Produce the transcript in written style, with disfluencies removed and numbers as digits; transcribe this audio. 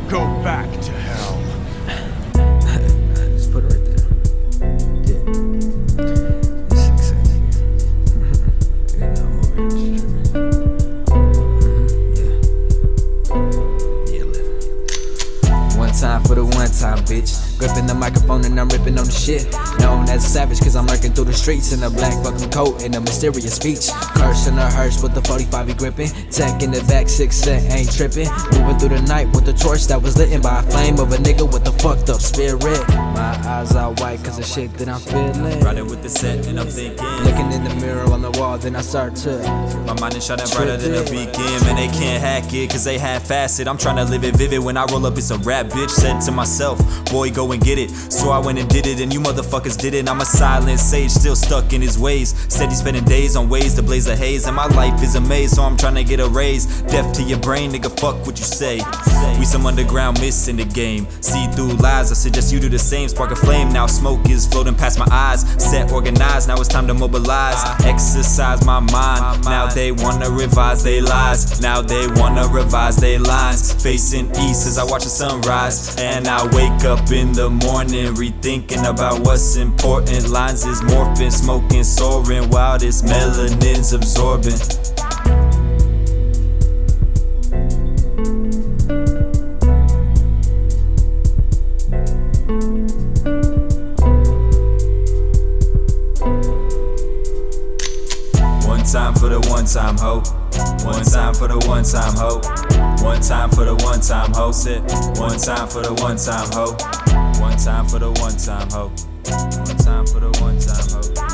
go back to hell. Just put it right there. Yeah. This success here. Yeah, no, I'm over here just tripping. Yeah. Yeah, live. One time for the one time, bitch. Gripping the microphone and I'm ripping on the shit. Known as a savage cause I'm lurking through the streets in a black fucking coat and a mysterious speech. Cursing a hearse with the 45 be gripping. Tech in the back, 6 set, ain't tripping. Moving through the night with the torch that was lit by a flame of a nigga with a fucked up spirit. My eyes are white cause of shit that I'm feeling. Riding with the set and I'm thinking. Looking in the mirror on the wall, then I start to. My mind is shining brighter than a beacon. Man, they can't hack it cause they half-assed it. I'm trying to live it vivid when I roll up, it's a rap, bitch. Said to myself, boy, go and get it. So I went and did it and you motherfuckers didn't. I'm a silent sage, still stuck in his ways. Steady spending days on ways to blaze a haze. And my life is a maze, so I'm trying to get a raise. Deaf to your brain, nigga, fuck what you say. We some underground myths in the game. See through lies, I suggest you do the same. Spark a flame, now smoke is floating past my eyes. Set organized, now it's time to mobilize. Exercise my mind, now they wanna revise they lies. Now they wanna revise they lines. Facing east as I watch the sunrise. And I wake up in the morning, rethinking about what's important. Lines is morphing, smoking, soaring, while this melanin's absorbing. One time for the one time ho. One time for the one time ho. One time for the one time ho. Sit. One time for the one time ho. One time for the one time ho. One time for the one time ho.